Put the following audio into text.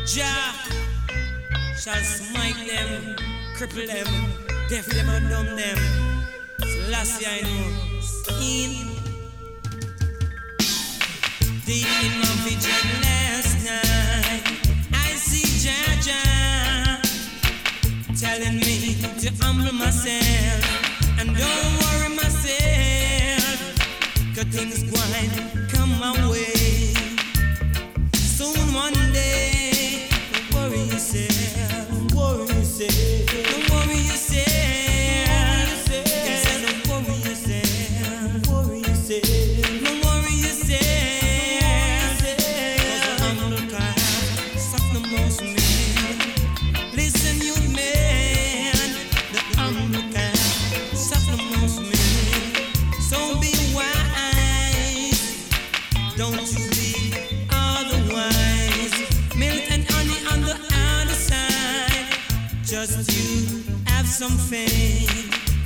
Jah shall smite them, cripple them, deaf them and dumb them. Selassie I know, in deep in my vision last night, I see Jah Jah telling me to humble myself and don't worry myself, 'cause things going come my way. Soon one day, don't worry yourself, don't worry yourself, don't worry yourself. He said, don't worry yourself, don't worry yourself, don't worry yourself. 'Cause I'm the kind, suck the most man. Listen, you man, the I'm the kind, suck the most man. So be wise, don't you be otherwise. Milk and honey on the other side. Just you have some faith.